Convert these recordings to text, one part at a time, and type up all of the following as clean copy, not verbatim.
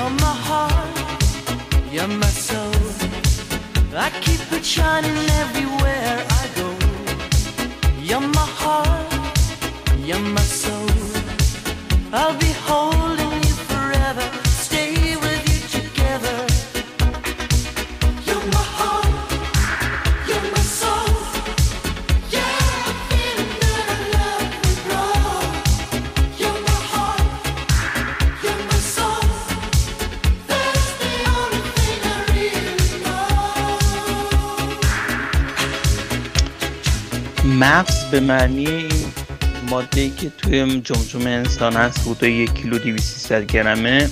You're my heart, you're my soul. I keep it shining everywhere I go. You're my heart, you're my soul. I'll be holding you forever, stay with you together. You're my heart, you're my soul. Yeah, I'm feeling that I love you, bro. You're my heart, you're my soul. That's the only thing I really know. مغز به معنی این ماده‌ای که توی جمجمه انسان هست حدود 1 کیلو 200 گرمه.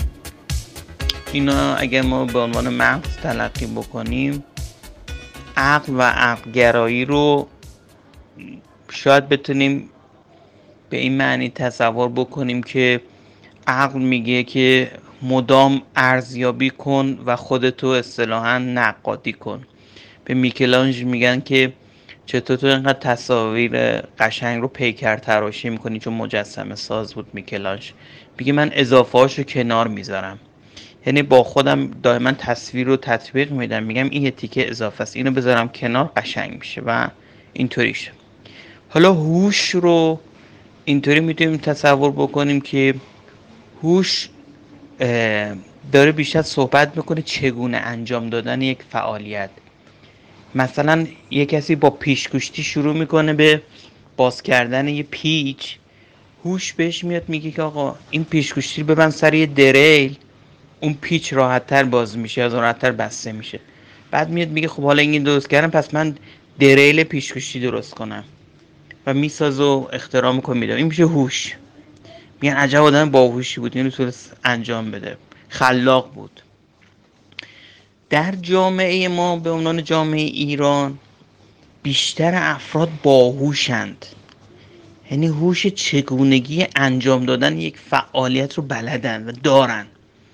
اینا اگر ما به عنوان مغز تلقی بکنیم، عقل و عقلگرایی رو شاید بتونیم به این معنی تصور بکنیم که عقل میگه که مدام ارزیابی کن و خودتو اصطلاحاً نقادی کن. به میکلانژ میگن که چطور تو اینقدر تصاویر قشنگ رو پیکر تراشی میکنی، چون مجسمه ساز بود میکلانژ. میگه من اضافه هاشو کنار میذارم، یعنی با خودم دائما تصویر رو تطبیق میدم، میگم این یه تیکه اضافه است، اینو بذارم کنار قشنگ میشه و اینطوری شه. حالا هوش رو اینطوری میتونیم تصور بکنیم که هوش داره بیشتر صحبت میکنه چگونه انجام دادن یک فعالیت. مثلا یه کسی با پیچ‌گوشتی شروع میکنه به باز کردن یه پیچ، هوش بهش میاد میگه که آقا این پیچ‌گوشتی رو ببند سر یه دریل، اون پیچ راحت‌تر باز میشه، از راحت‌تر بسته میشه. بعد میاد میگه خب حالا این درست کردم، پس من دریل پیچ‌گوشتی درست کنم و میسازه و اختراع میکنه میده. این میشه هوش. میگن عجب آدم باهوشی بود، اینو تونست انجام بده، خلاق بود. در جامعه ما به عنوان جامعه ایران بیشتر افراد باهوشند، یعنی هوش چگونگی انجام دادن یک فعالیت رو بلدن و دارن.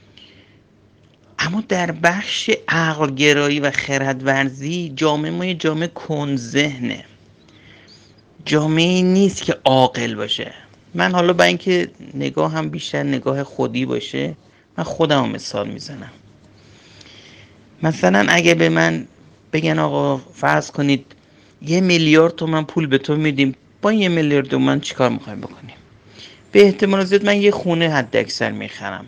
اما در بخش عقلگرایی و خردورزی جامعه ما یه جامعه کندذهنه، جامعه نیست که عاقل باشه. من حالا با اینکه نگاه هم بیشتر نگاه خودی باشه، من خودم مثال میزنم. مثلا اگه به من بگن آقا فرض کنید 1 میلیارد تومان پول به تو میدیم، با 1 میلیارد تومان چیکار میخوای بکنیم؟ به احتمال زیاد من یه خونه حد اکثر میخرم،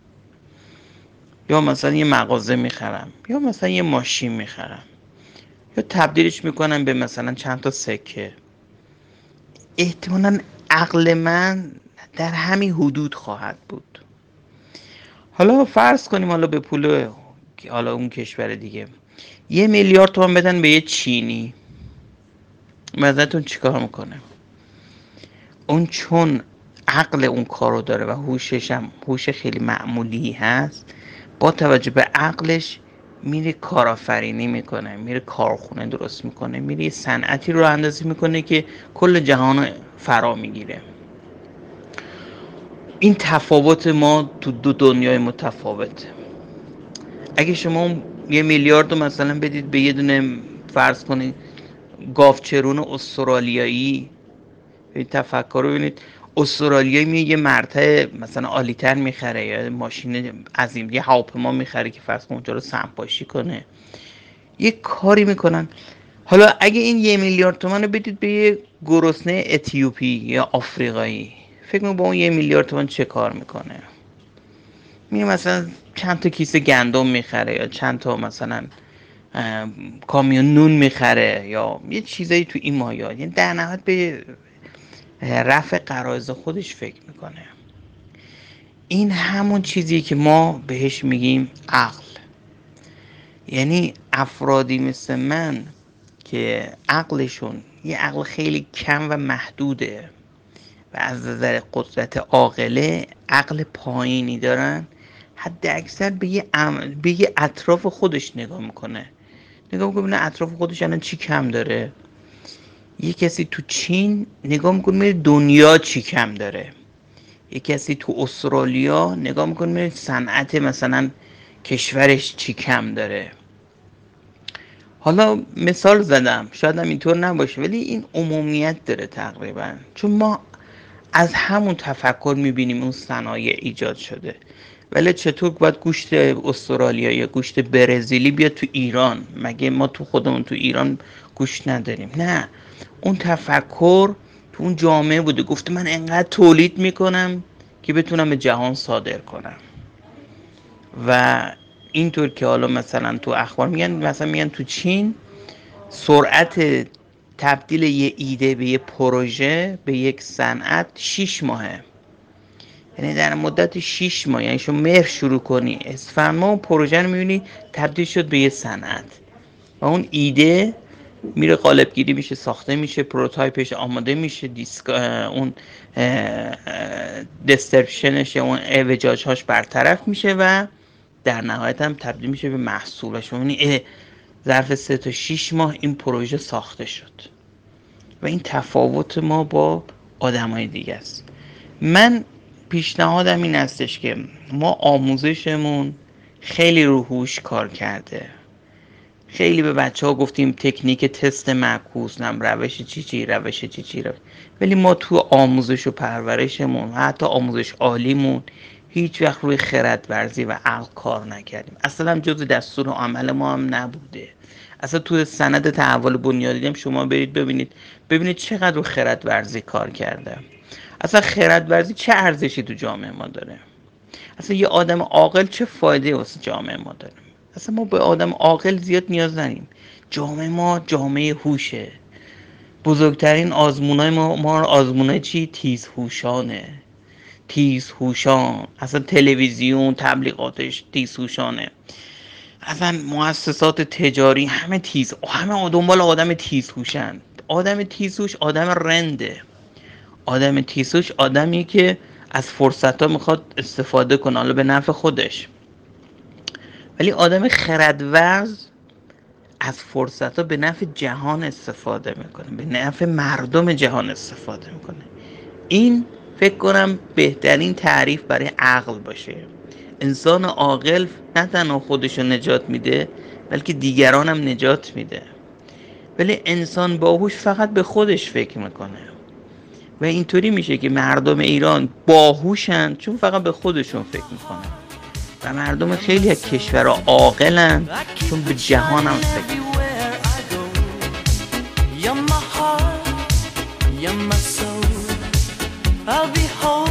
یا مثلا یه مغازه میخرم، یا مثلا یه ماشین میخرم، یا تبدیلش میکنم به مثلا چند تا سکه. احتمالاً عقل من در همین حدود خواهد بود. حالا فرض کنیم حالا به پول حالا اون کشور دیگه 1 میلیارد تومان بدن به یه چینی، مزدتون چیکار میکنه؟ اون چون عقل اون کارو داره و هوشش هم هوش خیلی معمولی هست، با توجه به عقلش میره کارآفرینی میکنه، میره کارخونه درست میکنه، میره صنعتی رو اندازی میکنه که کل جهان فرا میگیره. این تفاوت ما تو دو دنیای متفاوته. اگه شما 1 میلیارد رو مثلا بدید به یه دونه فرض کنید گاوچرون استرالیایی، این تفکر رو ببینید، استرالیایی میگه یه مرتع مثلا عالی‌تر میخره، یا ماشین عظیم، یه هواپیما میخره که فرض کن اونجا رو سمپاشی کنه، یه کاری میکنن. حالا اگه این 1 میلیارد تومان رو بدید به یه گرسنه اتیوپی یا آفریقایی، فکر می‌کنم با اون 1 میلیارد تومان چه کار میکنه؟ میگه مثلا چند تا کیسه گندم میخره، یا چند تا مثلا کامیون نون میخره، یا یه چیزایی تو این مایه‌ها. یعنی در نهایت به رفع غرایز خودش فکر میکنه. این همون چیزیه که ما بهش میگیم عقل. یعنی افرادی مثل من که عقلشون یه عقل خیلی کم و محدوده و از نظر قدرت عاقله عقل پایینی دارن، حد اکثر به یه اطراف خودش نگاه میکنه ببینه اطراف خودش الان چی کم داره. یه کسی تو چین نگاه میکنه دنیا چی کم داره، یه کسی تو استرالیا نگاه میکنه صنعت مثلا کشورش چی کم داره. حالا مثال زدم، شاید هم اینطور نباشه، ولی این عمومیت داره تقریبا، چون ما از همون تفکر میبینیم اون صنایع ایجاد شده. ولی چطور باید گوشت استرالیا یا گوشت برزیلی بیاد تو ایران؟ مگه ما تو خودمون تو ایران گوشت نداریم؟ نه، اون تفکر تو اون جامعه بوده، گفته من انقدر تولید میکنم که بتونم به جهان صادر کنم. و اینطور که حالا مثلا تو اخبار میگن تو چین سرعت تبدیل یه ایده به یه پروژه به یک صنعت 6 ماهه. یعنی در مدت 6 ماه، یعنی شما مهر شروع کنی اسفند ماه اون پروژه رو میبینی تبدیل شد به یه صنعت و اون ایده میره قالب گیری میشه، ساخته میشه، پروتایپش آماده میشه، اون دسترپشنش یا اون اعوجاج‌هاش برطرف میشه و در نهایت هم تبدیل میشه به محصول. و شما میبینی ظرف 3 تا 6 ماه این پروژه ساخته شد. و این تفاوت ما با آدمای دیگه است. من پیشنهادم این هستش که ما آموزشمون خیلی رو هوش کار کرده. خیلی به بچه ها گفتیم تکنیک تست معکوس، روش چی، ولی ما تو آموزش و پرورشمون و حتی آموزش عالیمون هیچ وقت روی خرد ورزی و عقل کار نکردیم. اصلا جز دستور عمل ما هم نبوده. اصلا تو سند تحول بنیادی هم شما برید ببینید چقدر رو خرد ورزی کار کرده. اصلا خرد ورزی چه ارزشی تو جامعه ما داره؟ اصلا یه آدم عاقل چه فایده واسه جامعه ما داره؟ اصلا ما به آدم عاقل زیاد نیاز نداریم. جامعه ما جامعه هوشه. بزرگترین آزمونای ما آزمونای چی؟ تیزهوشان. اصلا تلویزیون تبلیغاتش تیزهوشانه. اصلا مؤسسات تجاری همه دنبال آدم تیزهوشن. آدم تیزهوش آدم رنده. آدم تیزهوش آدمی که از فرصت‌ها میخواد استفاده کنه، حالا به نفع خودش. ولی آدم خردورز از فرصت‌ها به نفع جهان استفاده میکنه، به نفع مردم جهان استفاده میکنه. این فکر کنم بهترین تعریف برای عقل باشه. انسان عاقل نه تنها خودشو نجات میده بلکه دیگران هم نجات میده. ولی انسان باهوش فقط به خودش فکر میکنه و اینطوری میشه که مردم ایران باهوشن چون فقط به خودشون فکر میکنن و مردم خیلی از کشورها عاقلن چون به جهان هم فکر میکنن. You're my heart, you're my soul. I'll be home.